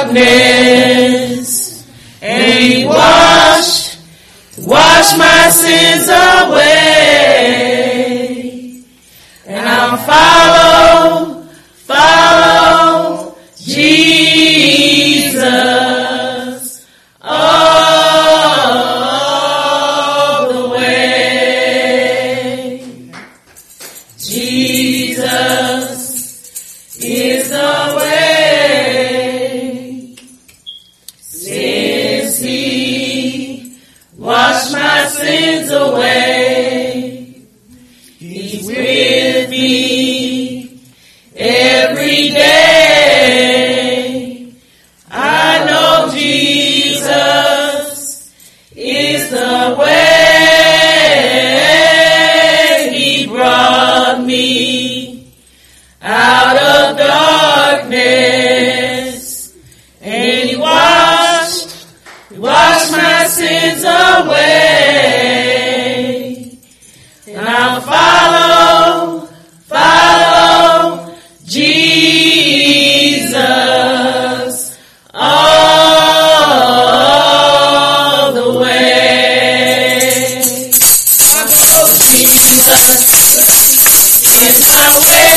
darkness, and he washed my sins away. And I'll follow Jesus all the way. Jesus is the way. Since he washed my sins away, he's with me every day. I know Jesus is the way. He brought me out of darkness, and he washed my sins away. And I'll follow Jesus all the way. I know Jesus is my way.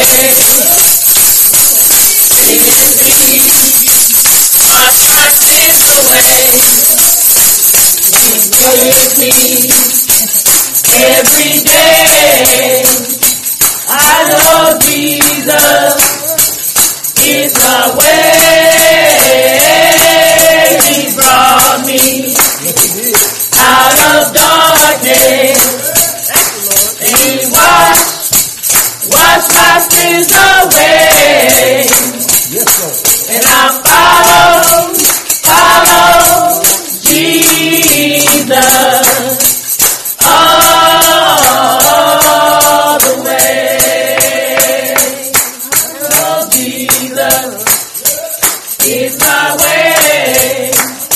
Wash my sins away. He's with me every day. I know Jesus is the way. He brought me out of darkness, and he washed my sins away. And I follow Jesus all the way. Oh, Jesus is my way.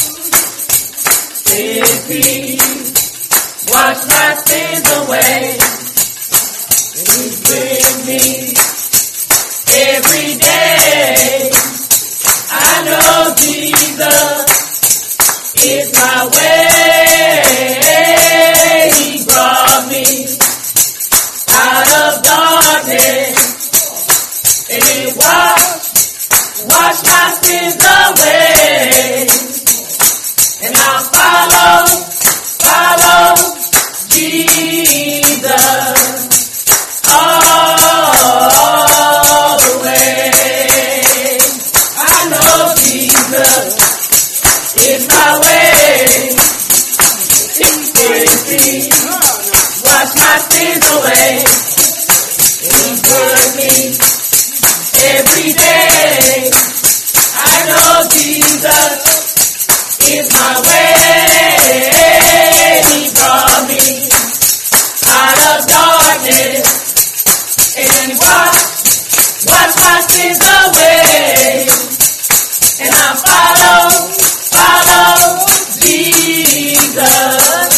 If he washed my sins away, and he's with me every day. I know Jesus is my way. He brought me out of darkness, and he washed my sins away. And I'll follow Jesus all the way. I know Jesus is my way. He's with me, wash my sins away. He's with me every day. I know Jesus is my way. He brought me out of darkness, and he washed my sins away. And I follow Jesus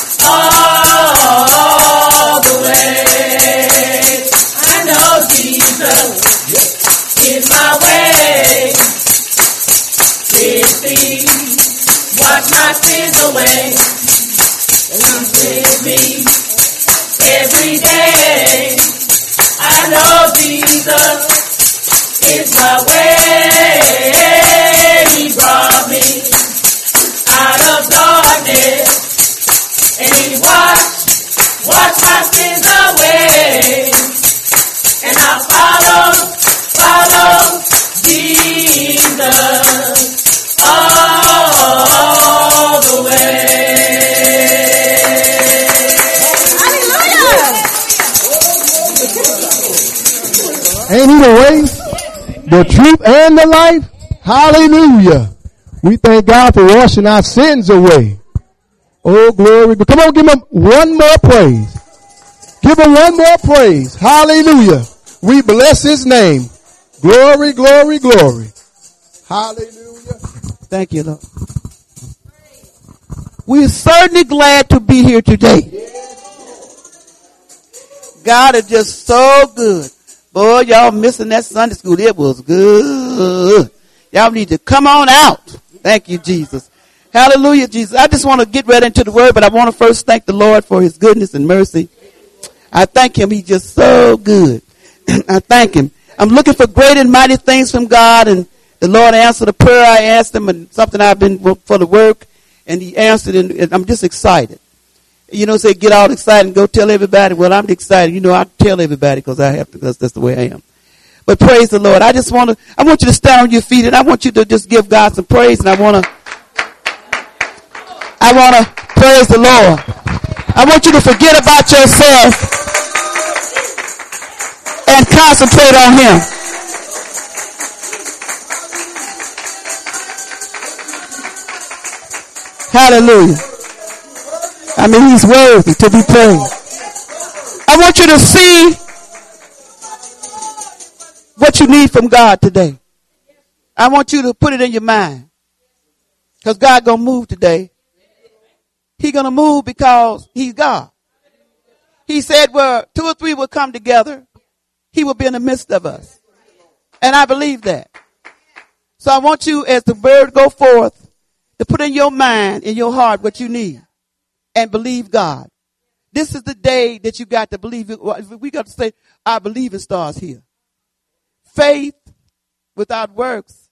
all the way. I know Jesus is my way. If he wash my sins away, and he's with me every day. I know Jesus is my way. He brought me out of darkness, and he washed my sins away. And I follow Jesus all the way. Ain't he the way, the truth, and the life? Hallelujah. We thank God for washing our sins away. Oh, glory. But come on, give him one more praise. Give him one more praise. Hallelujah. We bless his name. Glory, glory, glory. Hallelujah. Thank you, Lord. We're certainly glad to be here today. God is just so good. Boy, y'all missing that Sunday school. It was good. Y'all need to come on out. Thank you, Jesus. Hallelujah, Jesus. I just want to get right into the word, but I want to first thank the Lord for his goodness and mercy. I thank him. He's just so good. I thank him. I'm looking for great and mighty things from God, and the Lord answered a prayer I asked him, and something I've been for the work, and he answered, and I'm just excited. You know, say get all excited and go tell everybody. Well, I'm excited. You know, I tell everybody because I have to, because that's the way I am. But praise the Lord. I want you to stand on your feet, and I want you to just give God some praise, and I want to praise the Lord. I want you to forget about yourself and concentrate on him. Hallelujah. I mean, he's worthy to be praised. I want you to see what you need from God today. I want you to put it in your mind. Because God gonna move today. He gonna move because he's God. He said where 2 or 3 will come together, he will be in the midst of us. And I believe that. So I want you, as the word go forth, to put in your mind, in your heart, what you need. And believe God. This is the day that you got to believe. We got to say, our believing starts here. Faith without works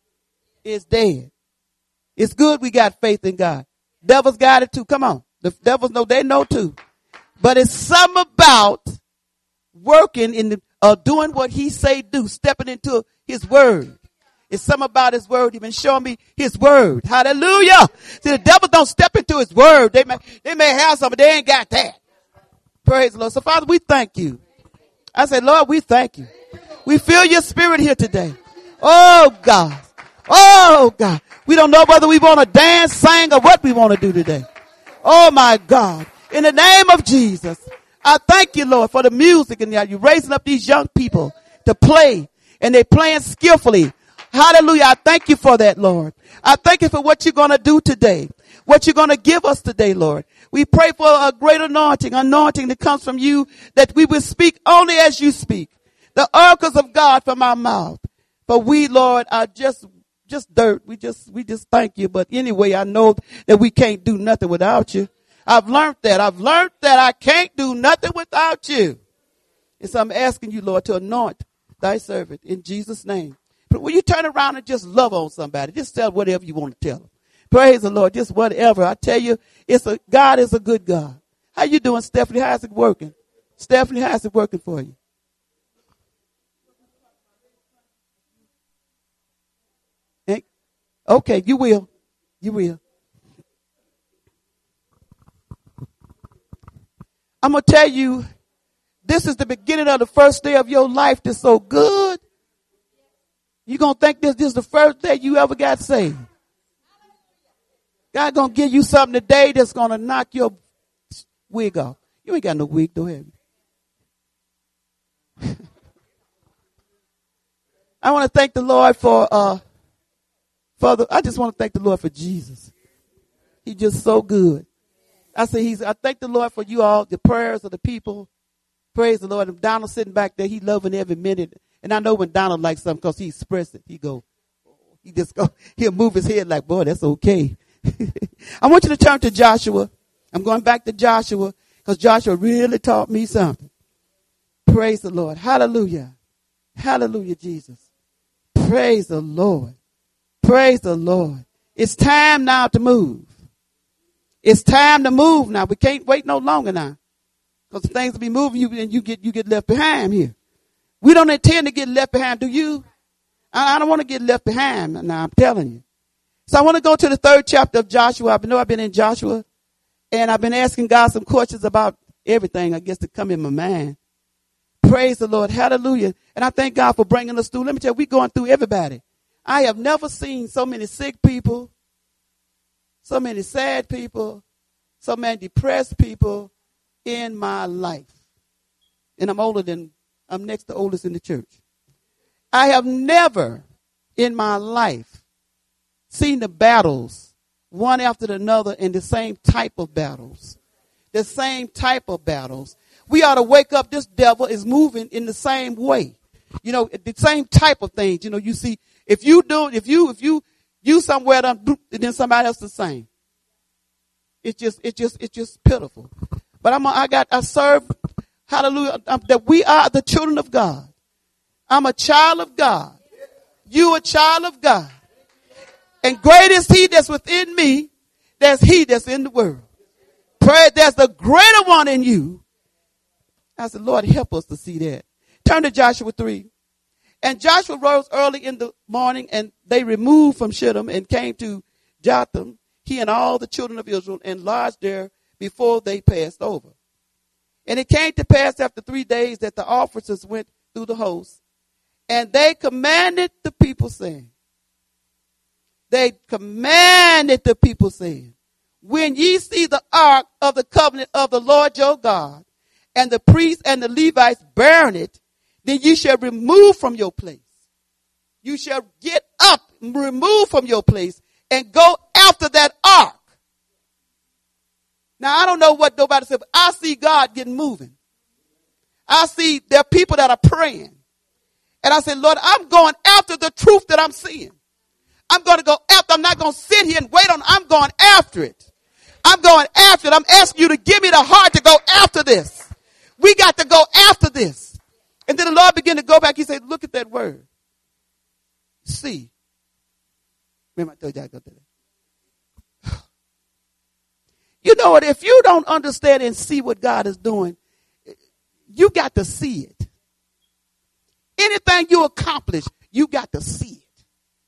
is dead. It's good we got faith in God. Devils got it too. Come on. The devils know, they know too. But it's something about working in the, doing what he say do, stepping into his word. It's something about his word. He's been showing me his word. Hallelujah. See, the devil don't step into his word. They may have something, but they ain't got that. Praise the Lord. So Father, we thank you. I said, Lord, we thank you. We feel your spirit here today. Oh God. Oh God. We don't know whether we want to dance, sing, or what we want to do today. Oh my God. In the name of Jesus, I thank you, Lord, for the music, and you're raising up these young people to play, and they're playing skillfully. Hallelujah. I thank you for that, Lord. I thank you for what you're going to do today, what you're going to give us today, Lord. We pray for a great anointing that comes from you, that we will speak only as you speak. The oracles of God from our mouth. For we, Lord, are just dirt. We just thank you. But anyway, I know that we can't do nothing without you. I've learned that I can't do nothing without you. And so I'm asking you, Lord, to anoint thy servant in Jesus' name. But when you turn around and just love on somebody, just tell whatever you want to tell them. Praise the Lord, just whatever. I tell you, God is a good God. How you doing, Stephanie? How's it working? Stephanie, how's it working for you? Okay, you will. You will. I'm going to tell you, this is the beginning of the first day of your life that's so good. You're going to think this is the first day you ever got saved. God going to give you something today that's going to knock your wig off. You ain't got no wig, though, have you? I want to thank the Lord I just want to thank the Lord for Jesus. He's just so good. I thank the Lord for you all, the prayers of the people. Praise the Lord. And Donald sitting back there, he loving every minute. And I know when Donald likes something because he expressed it, he'll move his head like, boy, that's okay. I want you to turn to Joshua. I'm going back to Joshua because Joshua really taught me something. Praise the Lord. Hallelujah. Hallelujah, Jesus. Praise the Lord. Praise the Lord. It's time now to move. It's time to move now. We can't wait no longer now. Because things will be moving you and you get left behind here. We don't intend to get left behind, do you? I don't want to get left behind now, I'm telling you. So I want to go to the 3rd chapter of Joshua. I've been in Joshua, and I've been asking God some questions about everything, I guess, to come in my mind. Praise the Lord. Hallelujah. And I thank God for bringing us through. Let me tell you, we're going through everybody. I have never seen so many sick people, so many sad people, so many depressed people in my life. And I'm next to oldest in the church. I have never in my life seen the battles one after another in the same type of battles. The same type of battles. We ought to wake up. This devil is moving in the same way. You know, the same type of things. You know, you see If you somewhere done, then somebody else the same. It's just pitiful. But I serve, hallelujah, that we are the children of God. I'm a child of God. You a child of God. And great is he that's within me, that's he that's in the world. Pray, there's the greater one in you. I said, Lord, help us to see that. Turn to Joshua 3. And Joshua rose early in the morning, and they removed from Shittim and came to Jotham, he and all the children of Israel, and lodged there before they passed over. And it came to pass after 3 days that the officers went through the host, and they commanded the people, saying, when ye see the ark of the covenant of the Lord your God, and the priests and the Levites bearing it, then you shall remove from your place. You shall get up, remove from your place, and go after that ark. Now, I don't know what nobody said, but I see God getting moving. I see there are people that are praying. And I said, Lord, I'm going after the truth that I'm seeing. I'm going to go after. I'm not going to sit here and wait on it. I'm going after it. I'm going after it. I'm asking you to give me the heart to go after this. We got to go after this. And then the Lord began to go back. He said, look at that word. See. Remember I told you I go to that. You know what? If you don't understand and see what God is doing, you got to see it. Anything you accomplish, you got to see it.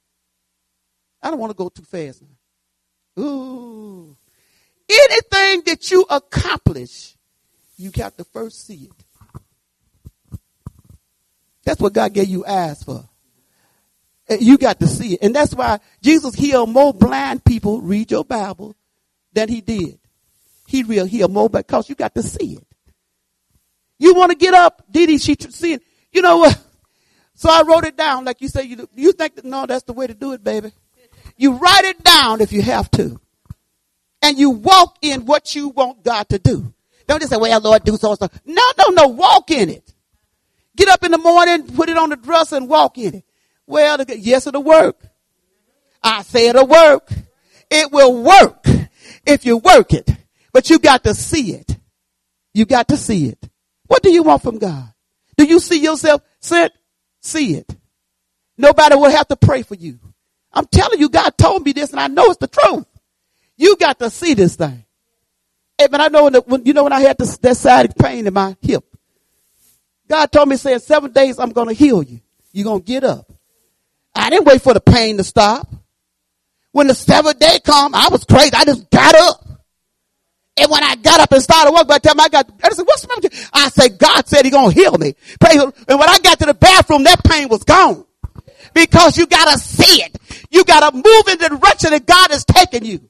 I don't want to go too fast now. Ooh. Anything that you accomplish, you got to first see it. That's what God gave you eyes for. You got to see it. And that's why Jesus healed more blind people, read your Bible, than he did. He will heal more because you got to see it. You want to get up, Didi, she see it. You know what? So I wrote it down like you say you do. You think that, no, that's the way to do it, baby. You write it down if you have to. And you walk in what you want God to do. Don't just say, well, Lord, do so and so. No, walk in it. Get up in the morning, put it on the dresser and walk in it. Well, yes, it'll work. I say it'll work. It will work if you work it. But you got to see it. You got to see it. What do you want from God? Do you see yourself? See it. Nobody will have to pray for you. I'm telling you, God told me this and I know it's the truth. You got to see this thing. Hey, but I know when I had that side pain in my hip, God told me, saying 7 days I'm going to heal you. You're going to get up. I didn't wait for the pain to stop. When the 7th day come, I was crazy. I just got up. And when I got up and started work, by the time I said, what's the matter? I said, God said he's going to heal me. And when I got to the bathroom, that pain was gone. Because you got to see it. You got to move in the direction that God is taking you.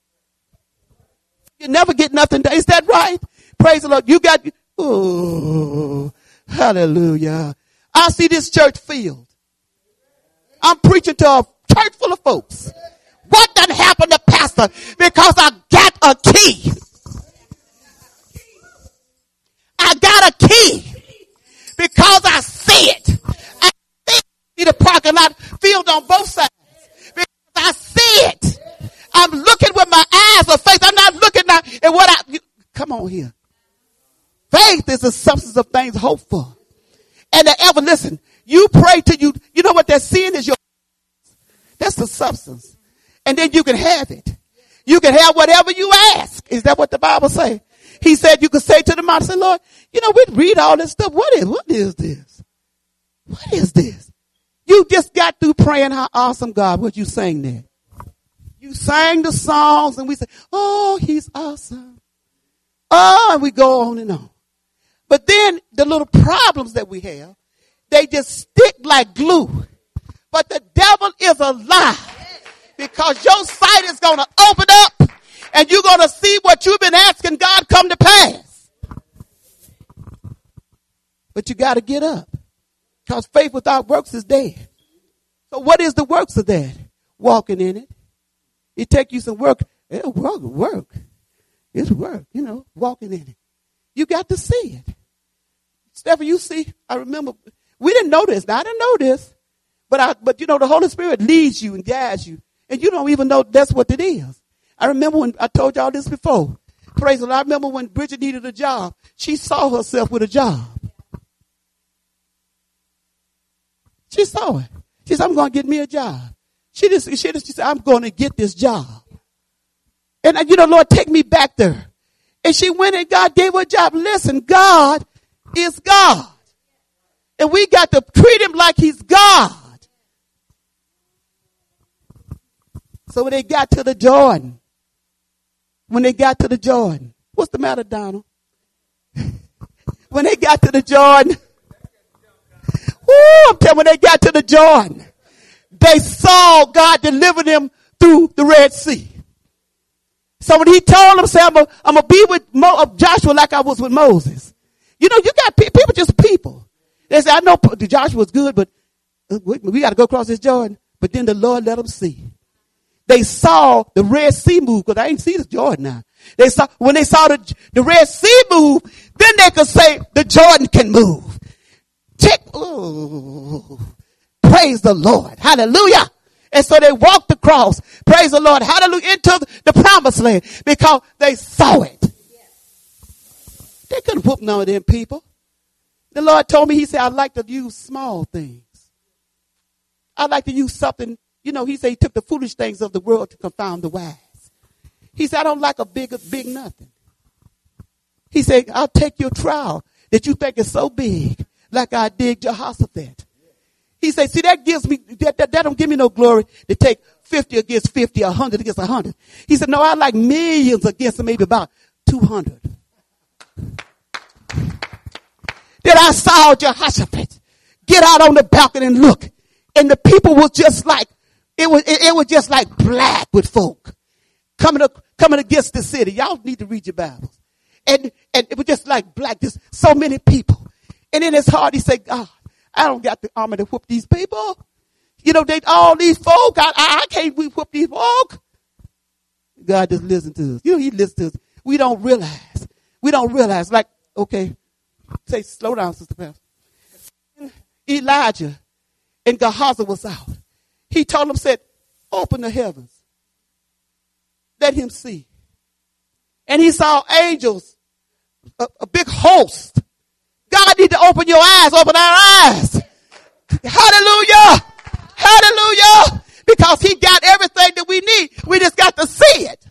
You never get nothing done. Is that right? Praise the Lord. You got, oh, hallelujah. I see this church filled. I'm preaching to a church full of folks. What done happened to pastor? Because I got a key. I got a key. Because I see it. I see the parking lot filled on both sides. Because I see it. I'm looking with my eyes of faith. I'm not looking at what come on here. Faith is the substance of things hoped for. And listen, you pray till you know what that sin is, that's the substance. And then you can have it. You can have whatever you ask. Is that what the Bible say? He said you could say to the mountain, say, Lord, we read all this stuff. What is this? What is this? You just got through praying how awesome God, what you sang there. You sang the songs and we say, oh, he's awesome. Oh, and we go on and on. But then the little problems that we have, they just stick like glue. But the devil is a lie. Because your sight is going to open up and you're going to see what you've been asking God come to pass. But you got to get up. Because faith without works is dead. So what is the works of that? Walking in it. It take you some work. It'll work. It's work, walking in it. You got to see it. Stephanie, you see, I remember, we didn't know this. Now, I didn't know this. But you know, the Holy Spirit leads you and guides you. And you don't even know that's what it is. I remember when I told y'all this before. Praise the Lord. I remember when Bridget needed a job. She saw herself with a job. She saw it. She said, I'm going to get me a job. She said, I'm going to get this job. And you know, Lord, take me back there. And she went and God gave her a job. Listen, God is God. And we got to treat him like he's God. So when they got to the Jordan, what's the matter, Donald? When they got to the Jordan, I'm telling you, when they got to the Jordan, they saw God deliver them through the Red Sea. So when he told them, say, I'm going to be with Joshua like I was with Moses. You know, you got people, just people. They say, I know Joshua was good, but we got to go across this Jordan. But then the Lord let them see. They saw the Red Sea move, because I ain't see the Jordan now. When they saw the Red Sea move, then they could say the Jordan can move. Praise the Lord. Hallelujah. And so they walked across, praise the Lord, hallelujah, into the promised land because they saw it. They couldn't whoop none of them people. The Lord told me, he said, I like to use small things. I like to use something, you know, he said he took the foolish things of the world to confound the wise. He said, I don't like a big nothing. He said, I'll take your trial that you think is so big, like I did Jehoshaphat. He said, see, that gives me, that don't give me no glory to take 50 against 50, 100 against 100. He said, no, I like millions against maybe about 200. Then I saw Jehoshaphat get out on the balcony and look. And the people was just like, it was just like black with folk coming against the city. Y'all need to read your Bibles. And it was just like black, just so many people. And in his heart, he said, God, I don't got the armor to whoop these people. You know, all these folk, I can't whoop these folk. God just listens to us. You know, he listens to us. We don't realize. Like, okay, say, slow down, Sister Pastor. Elijah and Gehazi was out. He told him, said, open the heavens. Let him see. And he saw angels, a big host. God need to open your eyes, open our eyes. Hallelujah. Hallelujah. Because he got everything that we need. We just got to see it.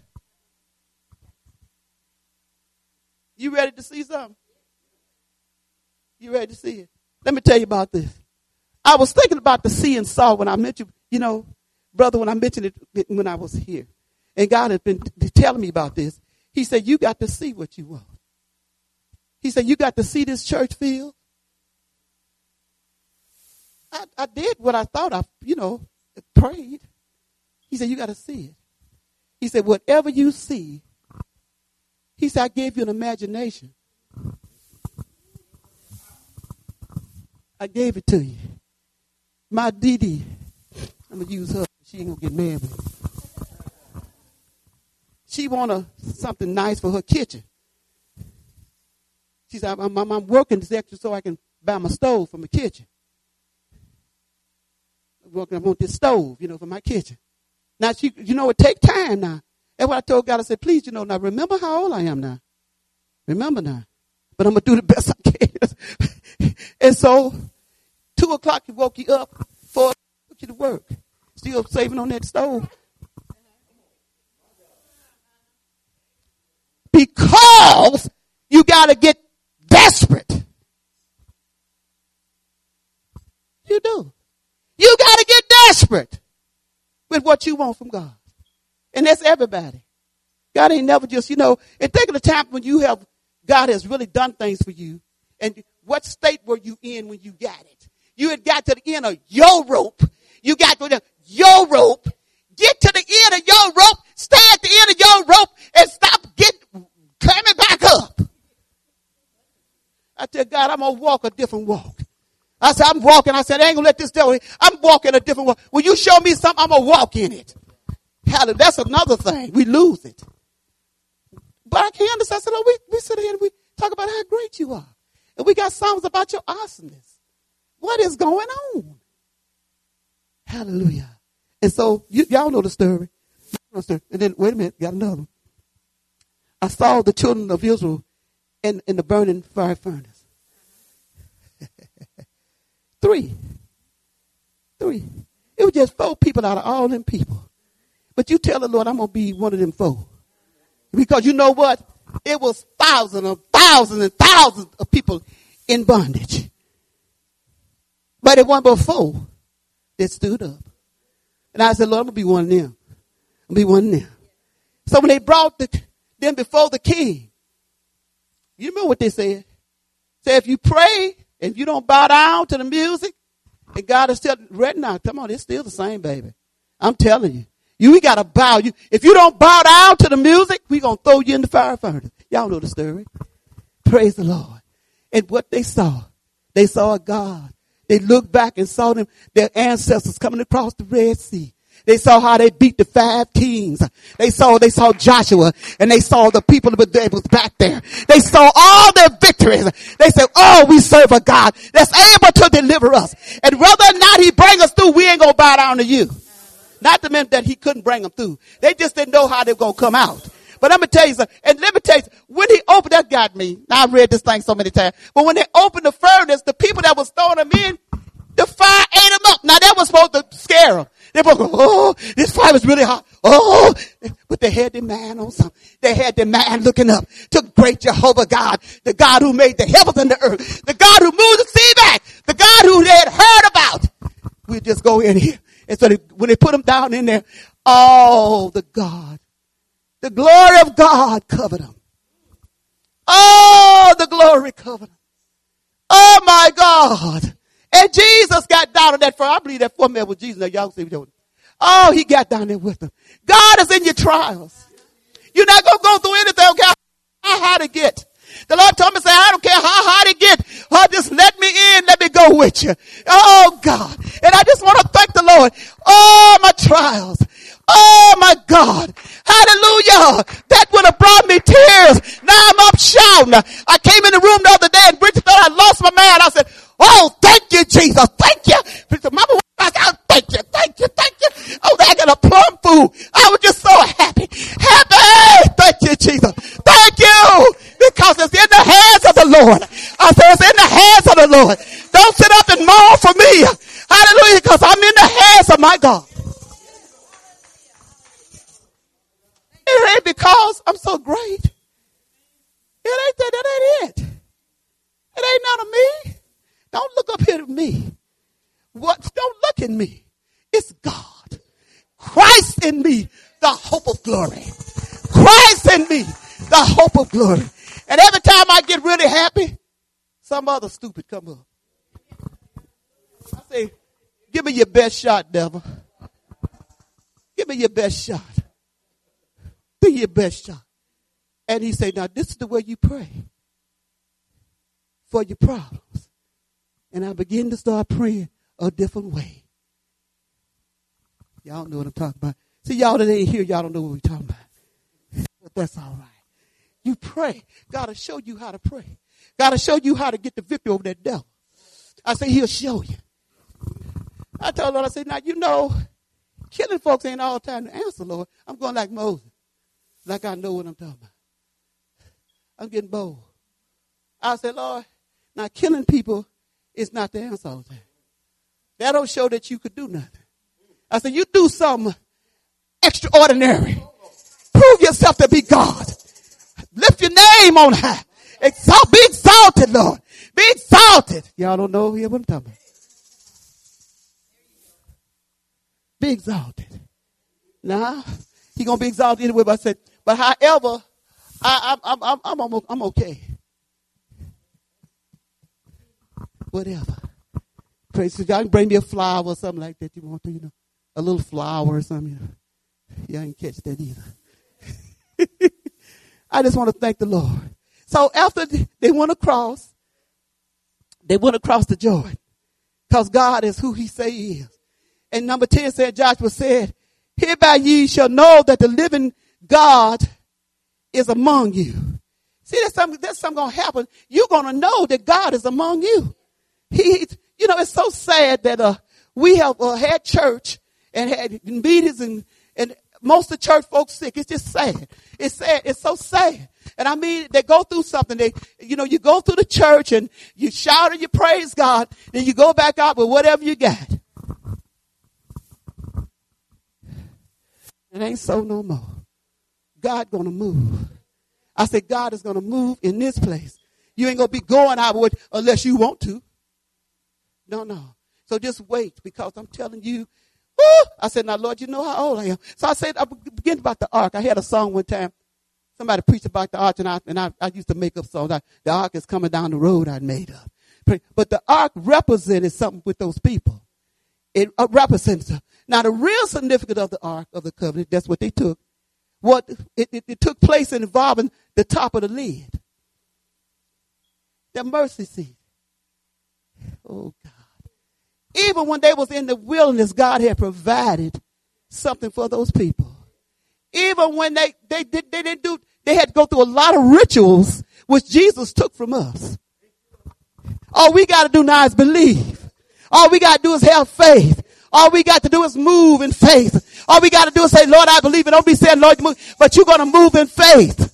You ready to see something? You ready to see it? Let me tell you about this. I was thinking about the sea and salt when I mentioned, you know, brother, when I mentioned it when I was here. And God has been telling me about this. He said, you got to see what you want. He said, you got to see this church field. I did what I thought I, prayed. He said, you got to see it. He said, whatever you see, he said, I gave you an imagination. I gave it to you. My Dee, I'm going to use her. She ain't going to get mad with me. She wanted something nice for her kitchen. She said, I'm working this extra so I can buy my stove for my kitchen. I want this stove, for my kitchen. Now, it takes time now. That's what I told God. I said, please, now remember how old I am now. Remember now. But I'm going to do the best I can. And so, 2 o'clock, he woke you up. 4 o'clock, took you to work. Still saving on that stove. Because you got to get desperate. You do. You got to get desperate with what you want from God. And that's everybody. God ain't never just, and think of the time when God has really done things for you. And what state were you in when you got it? You had got to the end of your rope. You got to your rope. Get to the end of your rope. Stay at the end of your rope and stop climbing back up. I tell God, I'm going to walk a different walk. I said, I'm walking. I said, I ain't going to let this devil. I'm walking a different walk. When you show me something, I'm going to walk in it. Hallelujah. That's another thing. We lose it. But I can't understand. I said, oh, we sit here and we talk about how great you are. And we got songs about your awesomeness. What is going on? Hallelujah. And so y'all know the story. And then, wait a minute, got another one. I saw the children of Israel in the burning fire furnace. 3. It was just 4 people out of all them people. But you tell the Lord, I'm going to be one of them 4. Because you know what? It was thousands and thousands of people in bondage. But it wasn't but 4 that stood up. And I said, Lord, I'm going to be one of them. I'm going to be one of them. So when they brought them before the king, you remember what they said? Say, if you pray and you don't bow down to the music, and God is still right now. Come on, it's still the same, baby. I'm telling you. We got to bow. If you don't bow down to the music, we're going to throw you in the fire furnace. Y'all know the story. Praise the Lord. And what they saw a God. They looked back and saw their ancestors coming across the Red Sea. They saw how they beat the 5 kings. They saw Joshua, and they saw the people that was back there. They saw all their victories. They said, oh, we serve a God that's able to deliver us. And whether or not he bring us through, we ain't going to bow down to you. Not to mean that he couldn't bring them through. They just didn't know how they were going to come out. But I'm going to tell you something. And let me tell you, when he opened, that got me. Now I've read this thing so many times. But when they opened the furnace, the people that was throwing them in, the fire ate them up. Now that was supposed to scare them. They both go, oh, this fire was really hot. Oh, but they had their mind on something. They had their mind looking up to great Jehovah God, the God who made the heavens and the earth, the God who moved the sea back, the God who they had heard about. We just go in here. And so when they put them down in there, oh, the glory of God covered them. Oh, the glory covered them. Oh, my God. And Jesus got down on that fire. I believe that 4 men was Jesus. Now, y'all see what. Oh, he got down there with them. God is in your trials. You're not going to go through anything. Okay, how hard it get. The Lord told me, say, I don't care how hard it get. Oh, just let me in. Let me go with you. Oh, God. And I just want to thank the Lord. Oh, my trials. Oh, my God. Hallelujah. That would have brought me tears. Now I'm up shouting. I came in the room the other day and Bridget thought I lost my mind. I said, oh, thank you, Jesus. Thank you. Mama was like, oh, thank you. Oh, I got a plum food. I was just so happy. Thank you, Jesus. Thank you. Because it's in the hands of the Lord. I said, it's in the hands of the Lord. Don't sit up and mourn for me. Hallelujah. Because I'm in the hands of my God. It ain't because I'm so great. It ain't that ain't it. It ain't none of me. Don't look up here at me. Don't look at me. It's God. Christ in me, the hope of glory. Christ in me, the hope of glory. And every time I get really happy, some other stupid come up. I say, give me your best shot, devil. Give me your best shot. Do your best shot. And he said, now this is the way you pray for your problems. And I begin to start praying a different way. Y'all know what I'm talking about. See, y'all that ain't here, y'all don't know what we're talking about. But that's all right. You pray. God will show you how to pray. God will show you how to get the victory over that devil. I say, he'll show you. I told Lord, I said, now, you know, killing folks ain't all the time to answer, Lord. I'm going like Moses. Like I know what I'm talking about. I'm getting bold. I said, Lord, now killing people is not the answer all the time. That don't show that you could do nothing. I said, you do something extraordinary. Prove yourself to be God. Lift your name on high. Be exalted, Lord. Be exalted. Y'all don't know what I'm talking about. Be exalted. Now, he gonna be exalted anyway. But I said, but however, I'm okay. Whatever. Praise God. Y'all can bring me a flower or something like that. You want to, a little flower or something. Y'all ain't catch that either. I just want to thank the Lord. So after they went across the Jordan, because God is who he say he is. And number 10 said, Joshua said, hereby ye shall know that the living God is among you. See, that's something going to happen. You're going to know that God is among you. It's so sad that We have had church and had meetings and most of the church folks sick. It's just sad. It's sad. It's so sad. And I mean, they go through something. You go through the church and you shout and you praise God. Then you go back out with whatever you got. It ain't so no more. God gonna move. I said, God is gonna move in this place. You ain't gonna be going out with unless you want to. No. So just wait, because I'm telling you. Woo! I said, now Lord, you know how old I am. So I said, I began about the ark. I had a song one time. Somebody preached about the ark, and I used to make up songs. The ark is coming down the road I made up. But the ark represented something with those people. It represents. Now the real significance of the ark of the covenant, that's what they took. It took place involving the top of the lid. The mercy seat. Oh God. Even when they was in the wilderness, God had provided something for those people. Even when they didn't do, they had to go through a lot of rituals, which Jesus took from us. All we got to do now is believe. All we got to do is have faith. All we got to do is move in faith. All we got to do is say, Lord, I believe. And don't be saying, Lord, move, but you're going to move in faith.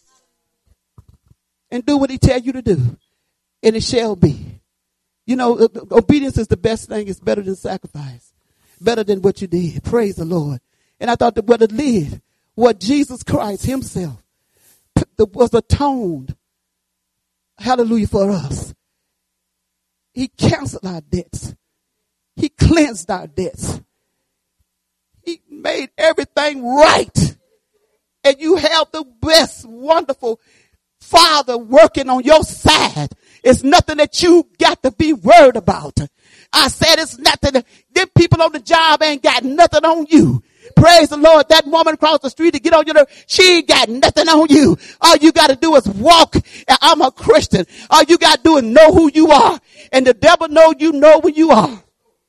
And do what he tell you to do. And it shall be. You know, obedience is the best thing. It's better than sacrifice. Better than what you did. Praise the Lord. And I thought that what it did, what Jesus Christ himself was atoned, hallelujah, for us. He canceled our debts. He cleansed our debts. He made everything right. And you have the best, wonderful Father working on your side. It's nothing that you got to be worried about. I said it's nothing. Them people on the job ain't got nothing on you. Praise the Lord. That woman across the street to get on your nerve, she ain't got nothing on you. All you got to do is walk. I'm a Christian. All you got to do is know who you are. And the devil know you know who you are.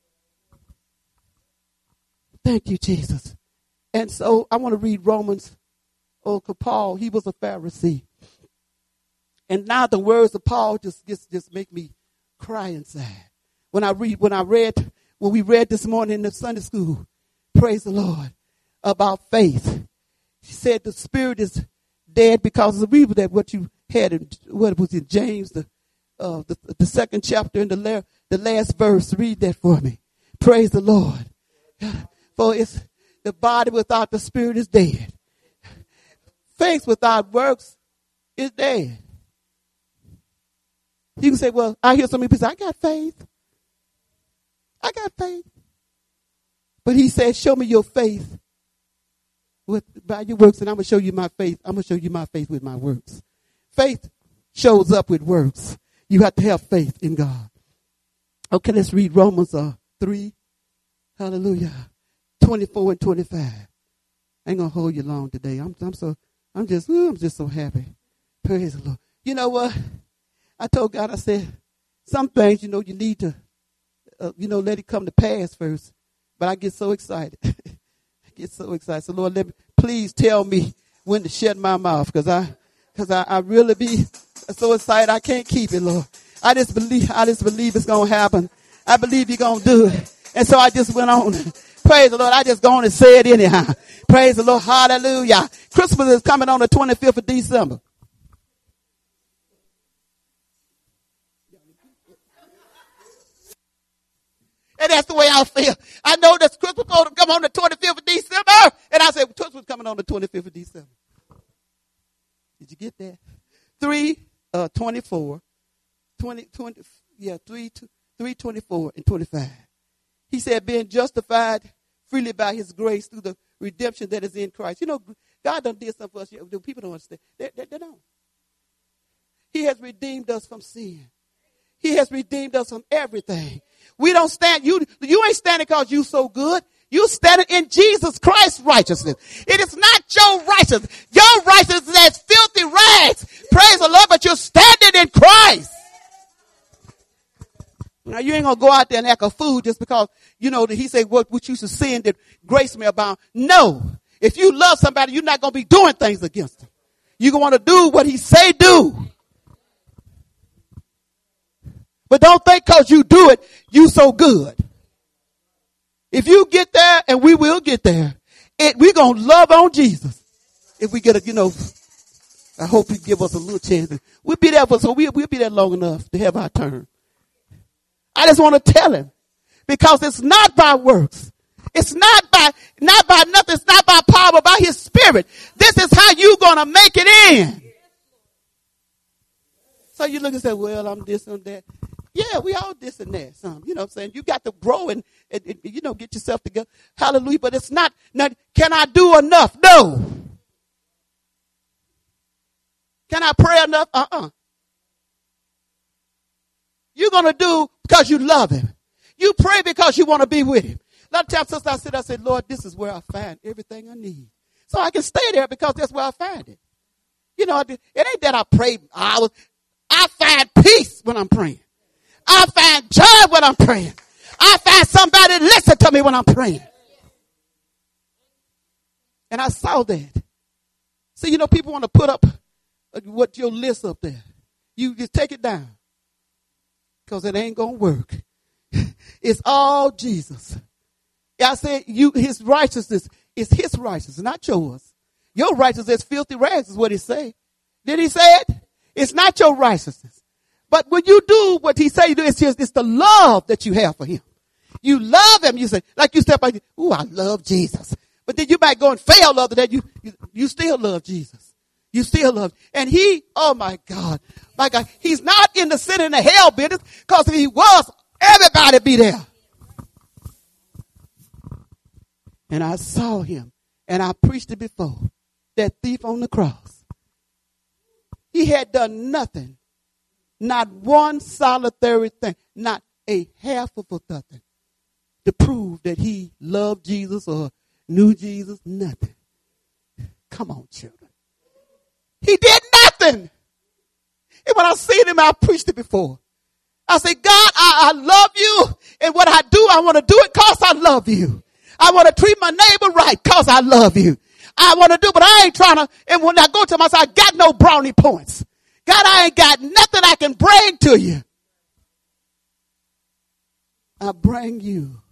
Thank you, Jesus. And so I want to read Romans. Oh, Paul, he was a Pharisee. And now the words of Paul just make me cry inside. When we read this morning in the Sunday school, praise the Lord, about faith. She said the spirit is dead because of the reason that what you had in, what was in James, the second chapter in the last verse. Read that for me. Praise the Lord. For it's the body without the spirit is dead. Faith without works is dead. You can say, well, I hear so many people say, I got faith. I got faith. But he said, show me your faith by your works, and I'm going to show you my faith. I'm going to show you my faith with my works. Faith shows up with works. You have to have faith in God. Okay, let's read Romans 3. Hallelujah. 24 and 25. I ain't going to hold you long today. I'm just so happy. Praise the Lord. You know what? I told God, I said, some things, you need to, let it come to pass first. But I get so excited. So Lord, please tell me when to shut my mouth. Cause I really be so excited. I can't keep it, Lord. I just believe it's going to happen. I believe you're going to do it. And so I just went on. Praise the Lord. I just go on and say it anyhow. Praise the Lord. Hallelujah. Christmas is coming on the 25th of December. And that's the way I feel. I know that Christmas is going to come on the 25th of December. And I said, Christmas is coming on the 25th of December. Did you get that? 3:24, 3:24 and 25. He said, being justified freely by his grace through the redemption that is in Christ. God done did something for us. The people don't understand. They don't. He has redeemed us from sin. He has redeemed us from everything. We don't stand. You ain't standing because you so good. You standing in Jesus Christ's righteousness. It is not your righteousness. Your righteousness is as filthy rags. Praise the Lord, but you're standing in Christ. Now you ain't gonna go out there and act a fool just because, that he said what you should sin that grace may abound. No. If you love somebody, you're not gonna be doing things against them. You're gonna want to do what he say do. But don't think because you do it, you so good. If you get there, and we will get there, we're going to love on Jesus. If we get I hope he give us a little chance. We'll be there we'll be there long enough to have our turn. I just want to tell him, because it's not by works. It's not by nothing. It's not by power, but by his spirit. This is how you're going to make it in. So you look and say, well, I'm this and that. Yeah, we all this and that. Some, you know what I'm saying? You got to grow and get yourself together. Hallelujah. But it's not, can I do enough? No. Can I pray enough? You're going to do because you love him. You pray because you want to be with him. A lot of times, sister, I said, Lord, this is where I find everything I need. So I can stay there because that's where I find it. You know, it ain't that I pray hours. I find peace when I'm praying. I find joy when I'm praying. I find somebody listen to me when I'm praying. And I saw that. See, people want to put up what your list up there. You just take it down. Because it ain't going to work. It's all Jesus. I said, his righteousness is his righteousness, not yours. Your righteousness is filthy rags, is what he said. Did he say it? It's not your righteousness. But when you do what he say you do, it's the love that you have for him. You love him. You say, like you step like, ooh, I love Jesus. But then you might go and fail the other day. You still love Jesus. You still love. And oh my God, he's not in the sin and the hell business, because if he was, everybody be there. And I saw him, and I preached it before, that thief on the cross. He had done nothing, not one solitary thing, not a half of a nothing to prove that he loved Jesus or knew Jesus, nothing. Come on, children. He did nothing. And when I seen him, I preached it before. I said, God, I love you. And what I do, I want to do it because I love you. I want to treat my neighbor right because I love you. I want to do, but I ain't trying to. And when I go to him, I say, I got no brownie points. God, I ain't got nothing I can bring to you. I bring you.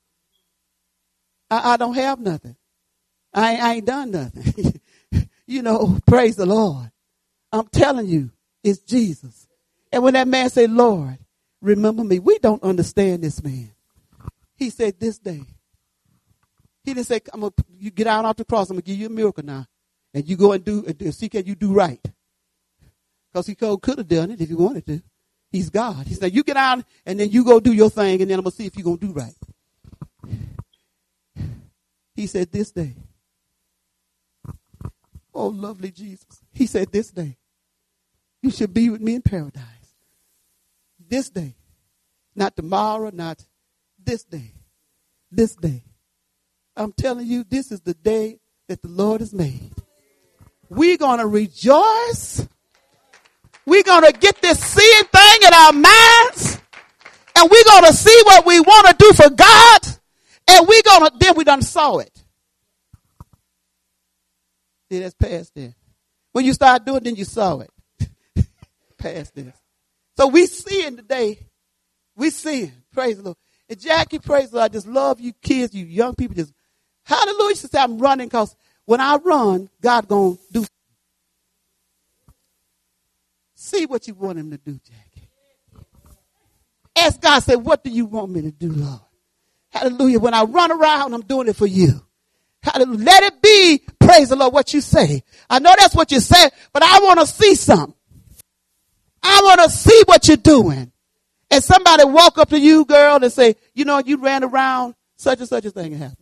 I don't have nothing. I ain't done nothing. Praise the Lord. I'm telling you, it's Jesus. And when that man said, Lord, remember me, we don't understand this man. He said, this day. He didn't say, you get out off the cross, I'm going to give you a miracle now. And you go and see can you do right. Because he could have done it if he wanted to. He's God. He said, you get out and then you go do your thing, and then I'm going to see if you're going to do right. He said, this day. Oh, lovely Jesus. He said, this day. You should be with me in paradise. This day. Not tomorrow, not this day. This day. I'm telling you, this is the day that the Lord has made. We're going to rejoice. We're going to get this seeing thing in our minds. And we're going to see what we want to do for God. And then we done saw it. See, that's past there. When you start doing it, then you saw it. Past this. So we seeing today. We seeing. Praise the Lord. And Jackie, praise the Lord. I just love you kids, you young people. Just hallelujah. She said, I'm running because when I run, God going to do. See what you want him to do, Jackie. Ask God, say, what do you want me to do, Lord? Hallelujah. When I run around, I'm doing it for you. Hallelujah. Let it be, praise the Lord, what you say. I know that's what you said, but I want to see something. I want to see what you're doing. And somebody walk up to you, girl, and say, you ran around, such and such a thing happened.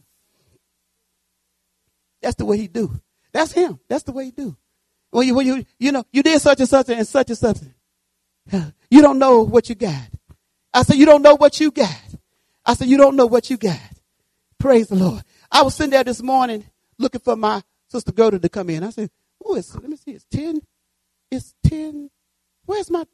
That's the way he do. That's him. That's the way he do. When you did such and such and such and such. You don't know what you got. I said, you don't know what you got. I said, you don't know what you got. Praise the Lord. I was sitting there this morning looking for my sister Gerda to come in. I said, let me see, it's 10. It's 10. Where's my,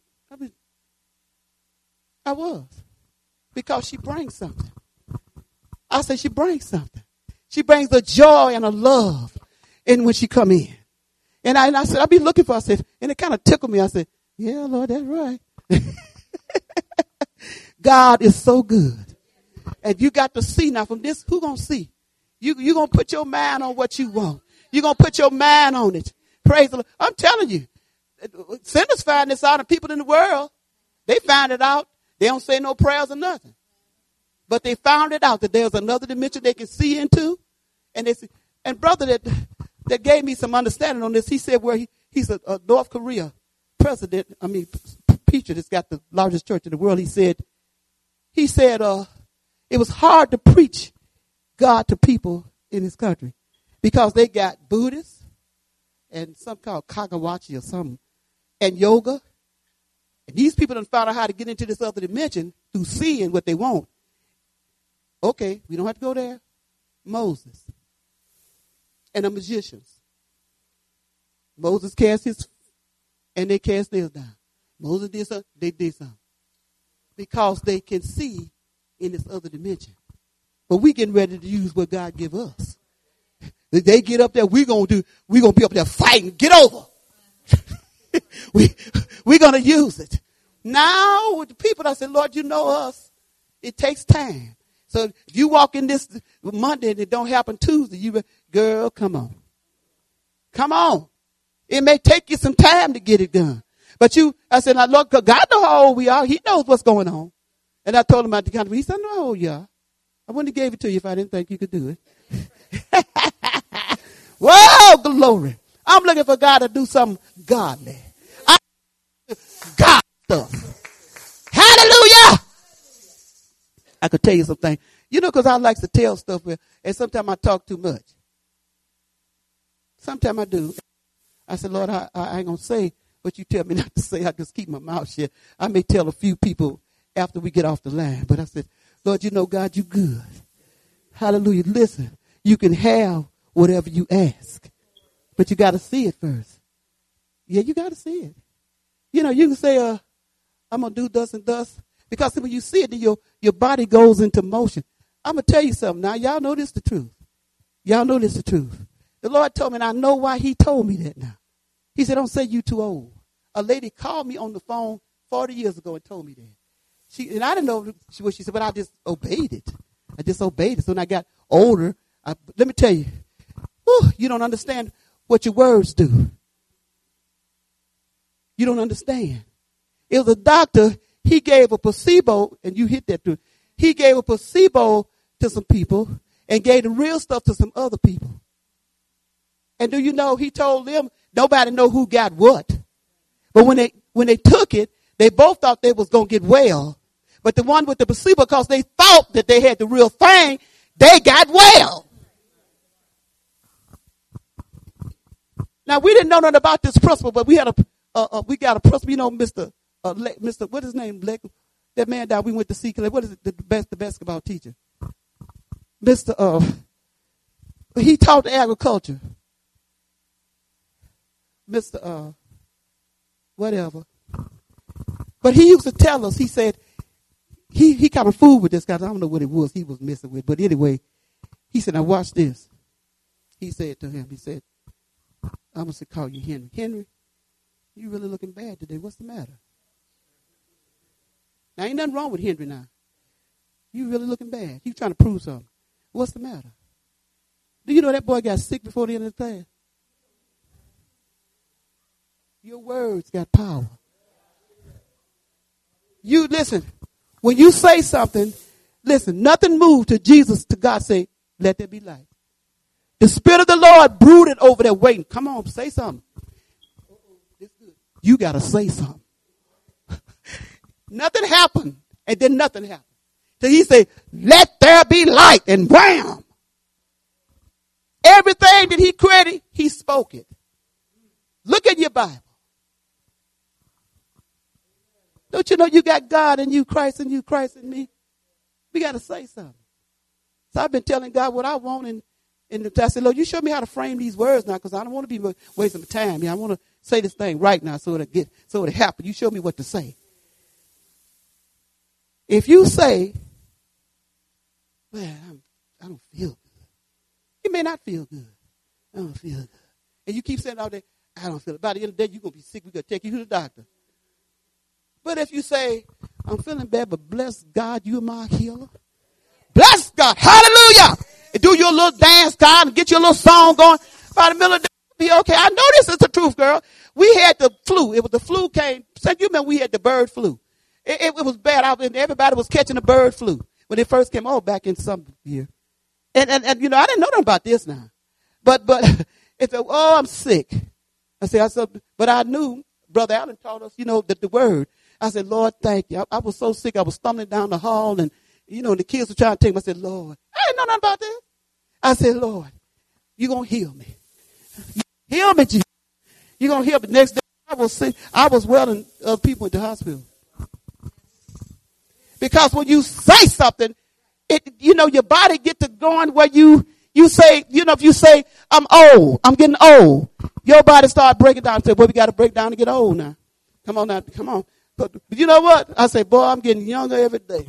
I was. Because she brings something. I said, she brings something. She brings the joy and the love in when she come in. And I said, I'll be looking for her. I said, and it kind of tickled me. I said, yeah, Lord, that's right. God is so good. And you got to see now from this, who gonna see? You gonna put your mind on what you want. You gonna put your mind on it. Praise the Lord. I'm telling you, sinners find this out, and people in the world, they find it out. They don't say no prayers or nothing. But they found it out that there's another dimension they can see into. And they see, and brother that gave me some understanding on this, he said where he's a North Korea president, preacher that's got the largest church in the world. He said it was hard to preach God to people in his country because they got Buddhists and some called Kagawachi or something, and yoga. And these people done found out how to get into this other dimension through seeing what they want. Okay, we don't have to go there. Moses and the magicians. Moses cast his, and they cast theirs down. Moses did something, they did something. Because they can see in this other dimension. But we getting ready to use what God give us. They get up there, we gonna be up there fighting. Get over. We're gonna use it. Now with the people, I said, Lord, you know us. It takes time. So if you walk in this Monday and it don't happen Tuesday, girl, come on. Come on. It may take you some time to get it done. But I said, now Lord, God knows how old we are. He knows what's going on. And I told him at the country, he said, I know how old you are. I wouldn't have gave it to you if I didn't think you could do it. Whoa, glory. I'm looking for God to do something godly. God stuff. Hallelujah. I could tell you something. Because I like to tell stuff, and sometimes I talk too much. Sometimes I do. I said, Lord, I ain't going to say what you tell me not to say. I just keep my mouth shut. I may tell a few people after we get off the line. But I said, Lord, God, you good. Hallelujah. Listen, you can have whatever you ask. But you got to see it first. Yeah, you got to see it. You can say, I'm going to do thus and thus. Because when you see it, then your body goes into motion. I'm going to tell you something now. Y'all know this the truth. Y'all know this the truth. The Lord told me, and I know why he told me that now. He said, don't say you too old. A lady called me on the phone 40 years ago and told me that. And I didn't know what she said, but I just obeyed it. So when I got older, let me tell you, you don't understand what your words do. You don't understand. It was a doctor. He gave a placebo, and you hit that through. He gave a placebo to some people and gave the real stuff to some other people. And do you know, he told them, nobody know who got what. But when they took it, they both thought they was going to get well. But the one with the placebo, because they thought that they had the real thing, they got well. Now, we didn't know nothing about this principle, but we got a principle, Mr. What is his name? That man died. We went to see. What is it? The basketball teacher. He taught agriculture. Whatever. But he used to tell us. He said he kind of fooled with this guy. I don't know what it was he was messing with, but anyway, he said, "Now watch this." He said to him, he said, "I'm gonna call you Henry. Henry, you really looking bad today. What's the matter?" Now, ain't nothing wrong with Henry now. You really looking bad. You trying to prove something. What's the matter? Do you know that boy got sick before the end of the class? Your words got power. You listen. When you say something, listen, nothing moved to Jesus, to God say, let there be light. The Spirit of the Lord brooded over there waiting. Come on, say something. You got to say something. Nothing happened, and then nothing happened. So he said, let there be light, and wham! Everything that he created, he spoke it. Look at your Bible. Don't you know you got God in you, Christ in you, Christ in me? We got to say something. So I've been telling God what I want, and I said, Lord, you show me how to frame these words now, because I don't want to be wasting my time. I want to say this thing right now so it'll happen. You show me what to say. If you say, man, I don't feel good. You may not feel good. I don't feel good. And you keep saying all day, I don't feel it. By the end of the day, you're going to be sick. We're going to take you to the doctor. But if you say, I'm feeling bad, but bless God, you're my healer. Bless God. Hallelujah. And do your little dance, God, and get your little song going. By the middle of the day, be okay. I know this is the truth, girl. We had the flu. It was the flu came. So you remember we had the bird flu. It was bad out there. Everybody was catching the bird flu when it first came. Oh, back in some year. And I didn't know nothing about this now. But it's oh, I'm sick. I said, but I knew Brother Allen taught us, the word. I said, Lord, thank you. I was so sick. I was stumbling down the hall and, the kids were trying to take me. I said, Lord, I didn't know nothing about this. I said, Lord, you're going to heal me. Heal me, Jesus. You're going to heal me. The next day, I was sick. I was well than other people at the hospital. Because when you say something, your body get to going where you say, if you say, I'm old, I'm getting old, your body start breaking down. Say, boy, we got to break down to get old now. Come on now, come on. But you know what? I say, boy, I'm getting younger every day.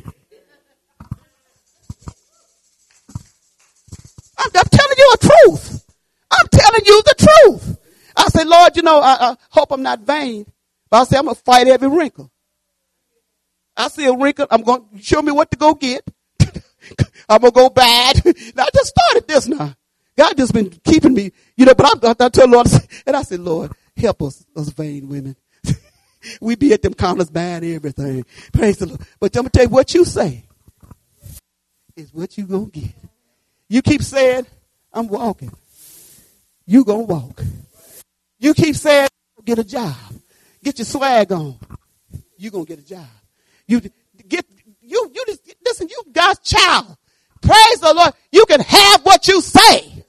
I'm telling you the truth. I'm telling you the truth. I say, Lord, I hope I'm not vain. But I say, I'm going to fight every wrinkle. I see a wrinkle. I'm going to show me what to go get. I'm going to go bad. Now, I just started this now. God just been keeping me, but I tell Lord, and I said, Lord, help us vain women. We be at them counters buying everything. Praise the Lord. But I'm going to tell you what you say is what you going to get. You keep saying, I'm walking. You going to walk. You keep saying, get a job. Get your swag on. You going to get a job. Listen, you God's child. Praise the Lord. You can have what you say.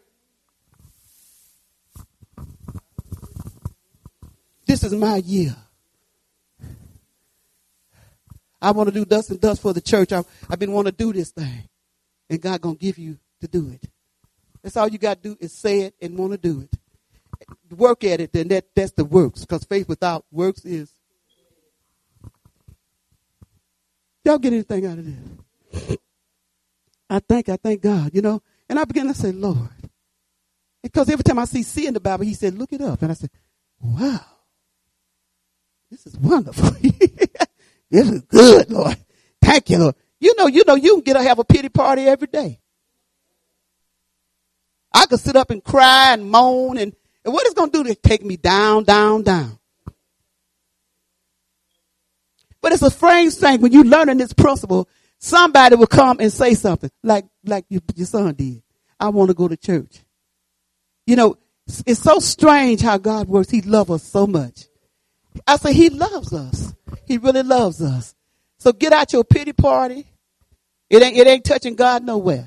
This is my year. I want to do thus and thus for the church. I've been wanting to do this thing. And God going to give you to do it. That's all you got to do is say it and want to do it. Work at it, then that's the works. Because faith without works is. Y'all get anything out of this? I thank God, And I began to say, Lord. Because every time I see in the Bible, he said, look it up. And I said, wow. This is wonderful. This is good, Lord. Thank you, Lord. You can have a pity party every day. I could sit up and cry and moan and what it's going to do to take me down, down, down. But it's a strange thing when you learning this principle, somebody will come and say something like your son did. I want to go to church. It's so strange how God works. He loves us so much. I say he loves us. He really loves us. So get out your pity party. It ain't touching God nowhere.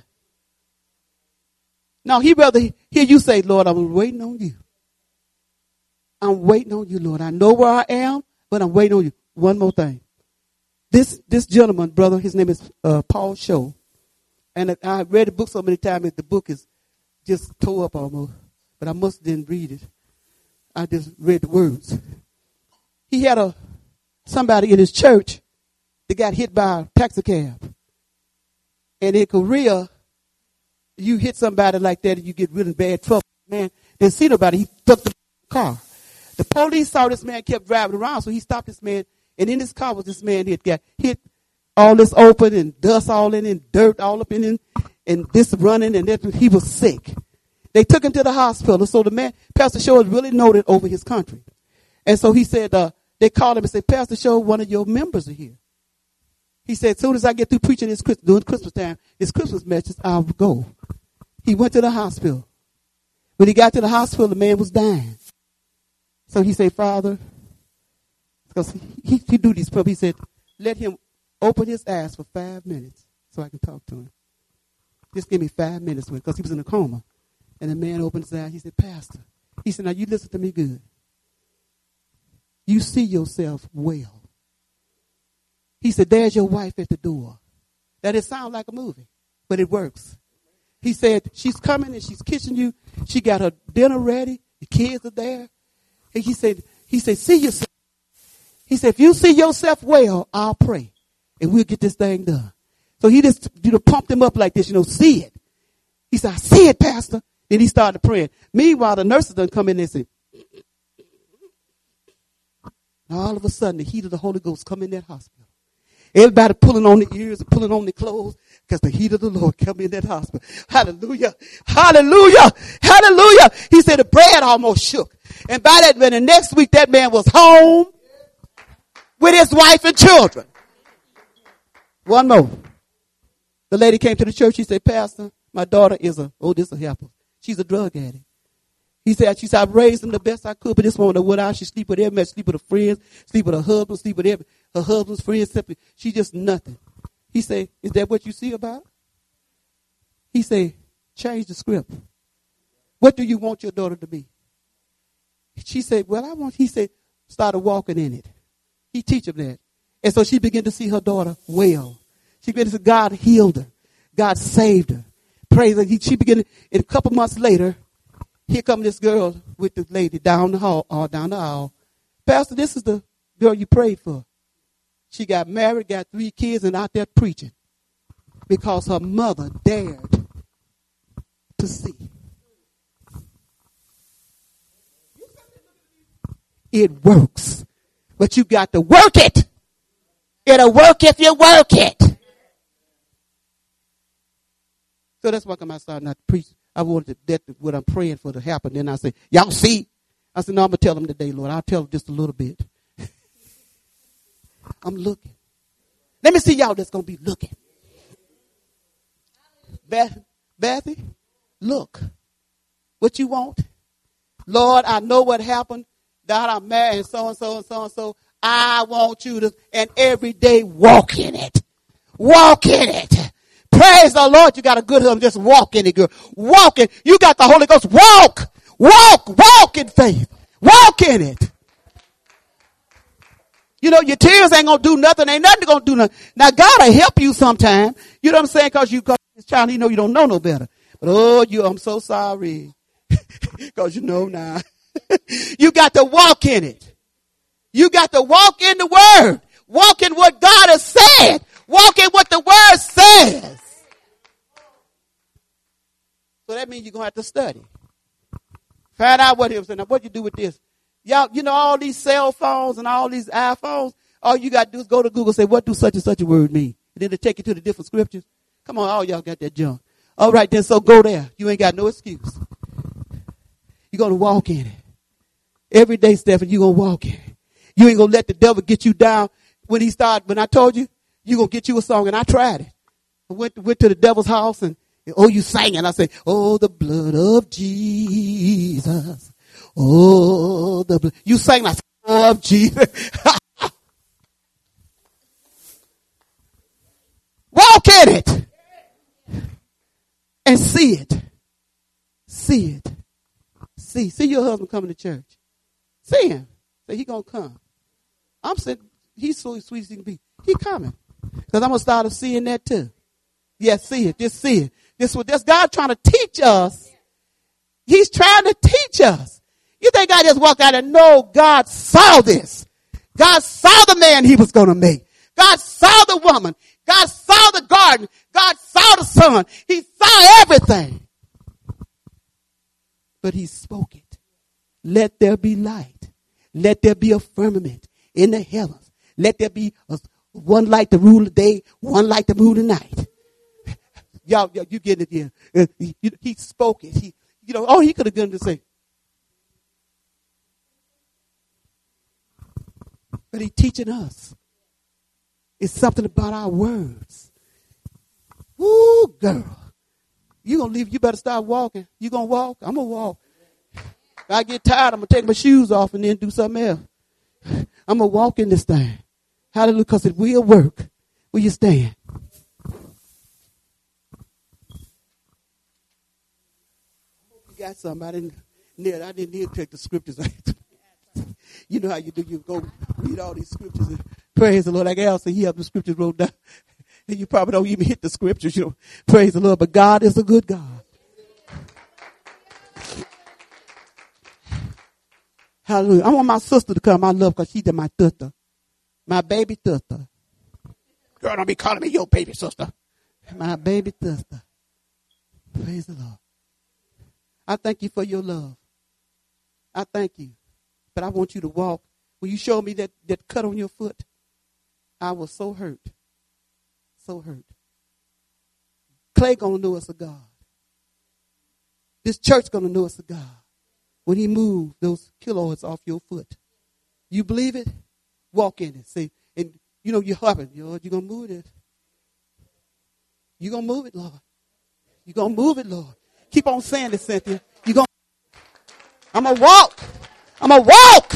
No, he'd rather hear you say, Lord, I'm waiting on you. I'm waiting on you, Lord. I know where I am, but I'm waiting on you. One more thing. This gentleman, brother, his name is Paul Show. And I read the book so many times that the book is just tore up almost. But I must didn't read it. I just read the words. He had somebody in his church that got hit by a taxi cab. And in Korea, you hit somebody like that and you get really bad trouble. Man, didn't see nobody. He took the car. The police saw this man kept driving around, so he stopped this man. And in his car was this man that got hit, all this open and dust all in and dirt all up in him and this running and that. He was sick. They took him to the hospital. So the man, Pastor Shaw, is really noted over his country. And so he said, they called him and said, Pastor Shaw, one of your members are here. He said, as soon as I get through preaching during Christmas time, this Christmas message, I'll go. He went to the hospital. When he got to the hospital, the man was dying. So he said, Father, because he do these problems. He said, let him open his eyes for 5 minutes so I can talk to him. Just give me 5 minutes because he was in a coma. And the man opened his eyes. He said, Pastor. He said, now you listen to me good. You see yourself well. He said, there's your wife at the door. That it sounds like a movie, but it works. He said, she's coming and she's kissing you. She got her dinner ready. The kids are there. And he said, see yourself. He said, if you see yourself well, I'll pray. And we'll get this thing done. So he just, pumped him up like this, see it. He said, I see it, Pastor. Then he started praying. Meanwhile, the nurses done come in there and say, and all of a sudden, the heat of the Holy Ghost come in that hospital. Everybody pulling on the ears and pulling on the clothes. because the heat of the Lord kept me in that hospital. Hallelujah. Hallelujah. Hallelujah. He said the bread almost shook. And by that, when the next week that man was home with his wife and children. One more. The lady came to the church. She said, Pastor, my daughter is this a helper. She's a drug addict. She said, I've raised them the best I could, but this woman went out. She sleep with everybody, sleep with her friends, sleep with her husband, sleep with her husband's friends. She just nothing. He said, is that what you see about her? He said, change the script. What do you want your daughter to be? She said, he said, started walking in it. He teach them that. And so she began to see her daughter well. She began to see God healed her. God saved her. Praise her. She began, and a couple months later, here come this girl with the lady down the aisle. Pastor, this is the girl you prayed for. She got married, got 3 kids, and out there preaching because her mother dared to see. It works, but you got to work it. It'll work if you work it. So that's why I started not to preach. I wanted that what I'm praying for to happen. Then I say, y'all see? I said, no, I'm going to tell them today, Lord. I'll tell them just a little bit. I'm looking. Let me see y'all that's going to be looking. Bethy, look. What you want? Lord, I know what happened. That I'm married and so and so and so and so. I want you to, and every day walk in it. Walk in it. Praise the Lord. You got a good husband. Just walk in it, girl. Walk in. You got the Holy Ghost. Walk. Walk in faith. Walk in it. You know, your tears ain't going to do nothing. Ain't nothing going to do nothing. Now, God will help you sometime. You know what I'm saying? Because this child, you know you don't know no better. But, I'm so sorry. Because you know now. You got to walk in it. You got to walk in the word. Walk in what God has said. Walk in what the word says. So that means you're going to have to study. Find out what he was saying. Now, what you do with this? Y'all, you know, all these cell phones and all these iPhones, all you got to do is go to Google and say, what do such and such a word mean? And then they take you to the different scriptures. Come on, all y'all got that junk. All right, then, so go there. You ain't got no excuse. You're going to walk in it. Every day, Stephanie, you're going to walk in it. You ain't going to let the devil get you down. When I told you, you're going to get you a song. And I tried it. I went to the devil's house and, you sang. And I said, oh, the blood of Jesus. Oh, the blood. You sang like, oh, of Jesus. Walk in it. And see it. See it. See your husband coming to church. See him. Say, he going to come. I'm saying, he's so sweet as he can be. He coming. Because I'm going to start seeing that too. Yeah, see it. Just see it. That's God trying to teach us. He's trying to teach us. You think I just walked out and no, God saw this. God saw the man he was going to make. God saw the woman. God saw the garden. God saw the sun. He saw everything. But he spoke it. Let there be light. Let there be a firmament in the heavens. Let there be one light to rule the day, one light to rule the night. Y'all, you get it here. He spoke it. He could have done to say. But he's teaching us. It's something about our words. Woo, girl. You gonna leave, you better start walking. You gonna walk? I'm gonna walk. If I get tired, I'm gonna take my shoes off and then do something else. I'm gonna walk in this thing. Hallelujah, because it will work. Will you stand? You got somebody near. I didn't need to take the scriptures. You know how you do. You go read all these scriptures and praise the Lord. Like Al said, he have the scriptures wrote down. And you probably don't even hit the scriptures, praise the Lord. But God is a good God. Hallelujah. I want my sister to come. I love because she's my sister. My baby sister. Girl, don't be calling me your baby sister. My baby sister. Praise the Lord. I thank you for your love. I thank you. But I want you to walk. When you showed me that cut on your foot, I was so hurt. So hurt. Clay gonna know it's a God. This church gonna know it's a God when he moves those kilos off your foot. You believe it? Walk in it. See, and you know you're hopping. You're gonna move it. You're gonna move it, Lord. You're gonna move it, Lord. Keep on saying it, Cynthia. I'm gonna walk. I'm gonna walk.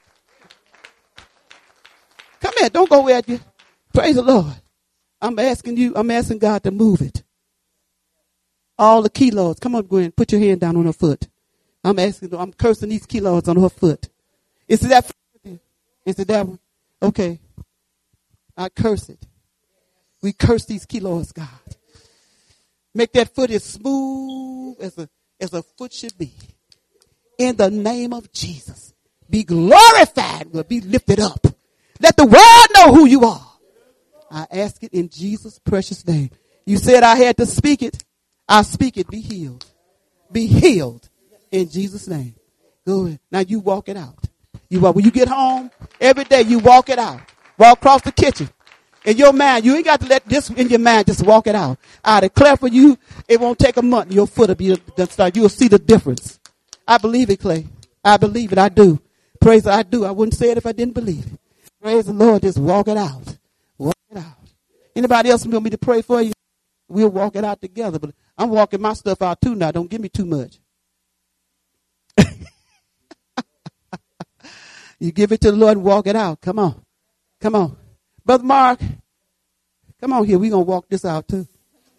Come here. Don't go where you. Praise the Lord. I'm asking God to move it. All the kilos. Come on, Gwen. Put your hand down on her foot. I'm cursing these kilos on her foot. Is it that? Is it that one? Okay. I curse it. We curse these kilos, God. Make that foot as smooth as a foot should be. In the name of Jesus. Be glorified. Will be lifted up. Let the world know who you are. I ask it in Jesus' precious name. You said I had to speak it. I speak it. Be healed. Be healed in Jesus' name. Go ahead. Now you walk it out. When you get home, every day you walk it out. Walk across the kitchen. In your mind, you ain't got to let this in your mind, just walk it out. I declare for you, it won't take a month. Your foot will be done start. You'll see the difference. I believe it, Clay. I believe it. I do. Praise it. I do. I wouldn't say it if I didn't believe it. Praise the Lord. Just walk it out. Walk it out. Anybody else want me to pray for you? We'll walk it out together. But I'm walking my stuff out too now. Don't give me too much. You give it to the Lord and walk it out. Come on. Come on. Brother Mark, come on here. We're going to walk this out too.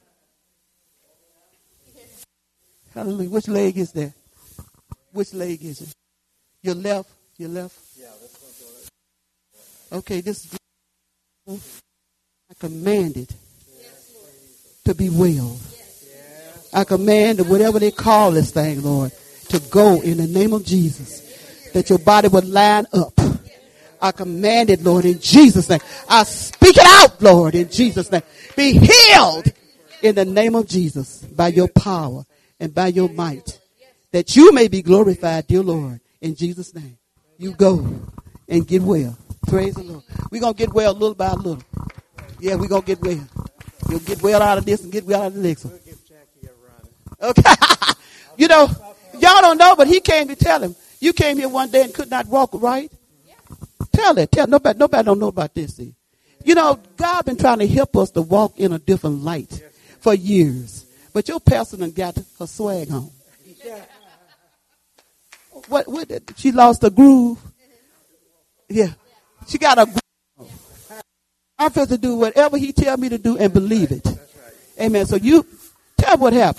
Hallelujah. Which leg is that? Which leg is it? Your left? Your left? Yeah, this one's okay, this is I command it to be well. I command whatever they call this thing, Lord, to go in the name of Jesus. That your body would line up. I command it, Lord, in Jesus' name. I speak it out, Lord, in Jesus' name. Be healed in the name of Jesus by your power and by your might. That you may be glorified, dear Lord, in Jesus' name. You go and get well. Praise the Lord. We're going to get well little by little. Yeah, we're going to get well. You'll get well out of this and get well out of the next one. Okay. You know, y'all don't know, but he came to tell him. You came here one day and could not walk right. Tell it. Nobody don't know about this. See. You know, God been trying to help us to walk in a different light for years. But your pastor done got her swag home. What she lost the groove. Yeah. She got a groove. I'm supposed to do whatever he tell me to do and believe it. Amen. So you tell what happened.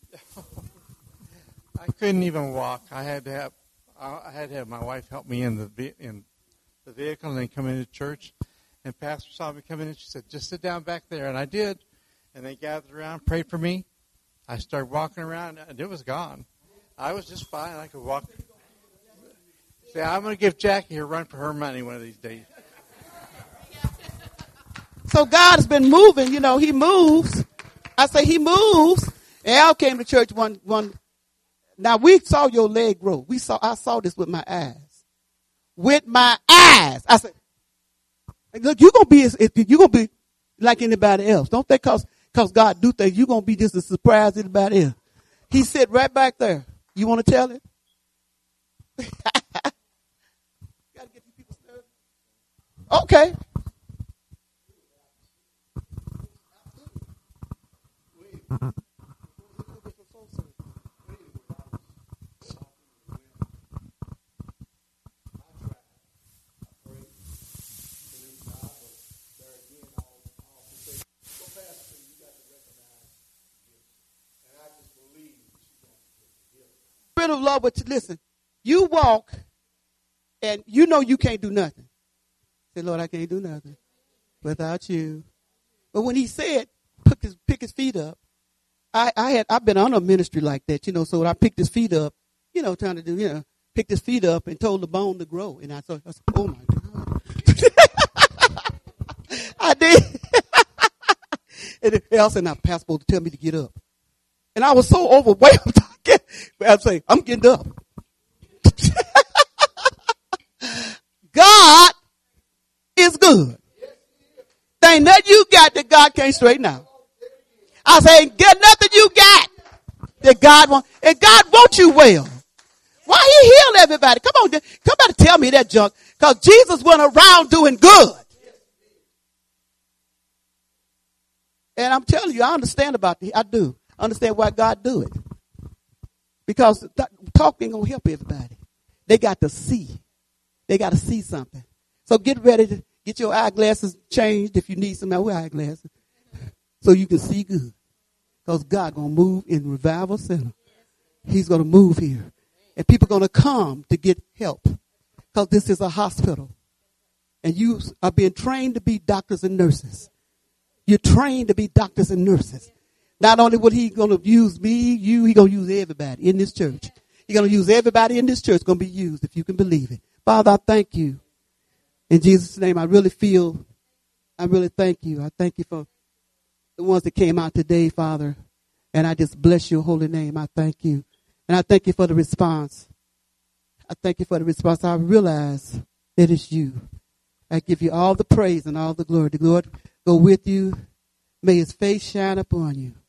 I couldn't even walk. I had to have my wife help me in the vehicle and then come into church. And Pastor saw me coming in. She said, "Just sit down back there." And I did. And they gathered around, prayed for me. I started walking around, and it was gone. I was just fine. I could walk. See, I'm going to give Jackie a run for her money one of these days. So God has been moving. You know, he moves. I say he moves. Al came to church one. Now, we saw your leg grow. I saw this with my eyes. With my eyes. I said, look, you're going to be like anybody else. Don't think because God do things, you're going to be just as surprised as anybody else. He sit right back there. You want to tell it? Got to get these people stirred. Okay. Spirit of love, but listen, you walk and you know you can't do nothing. Say, Lord, I can't do nothing without you. But when he said, pick his feet up, I've been on a ministry like that, you know, so I picked his feet up, you know, trying to do, you know, picked his feet up and told the bone to grow. And I said, oh my God. I did. And else and I passed supposed to tell me to get up. And I was so overwhelmed. I say, I'm getting up. God is good. There ain't nothing you got that God can't straighten out. I say, get nothing you got that God wants. And God wants you well. Why he heal everybody? Come on, somebody tell me that junk. Because Jesus went around doing good. And I'm telling you, I understand about it. I do. I understand why God do it. Because talk ain't going to help everybody. They got to see. They got to see something. So get ready to get your eyeglasses changed if you need some eyeglasses. So you can see good. Because God going to move in Revival Center. He's going to move here. And people are going to come to get help. Because this is a hospital. And you are being trained to be doctors and nurses. You're trained to be doctors and nurses. Not only will he going to use me, you, he going to use everybody in this church. He's going to use everybody in this church going to be used if you can believe it. Father, I thank you. In Jesus' name, I really thank you. I thank you for the ones that came out today, Father. And I just bless your holy name. I thank you. And I thank you for the response. I thank you for the response. I realize that it's you. I give you all the praise and all the glory. The Lord go with you. May his face shine upon you.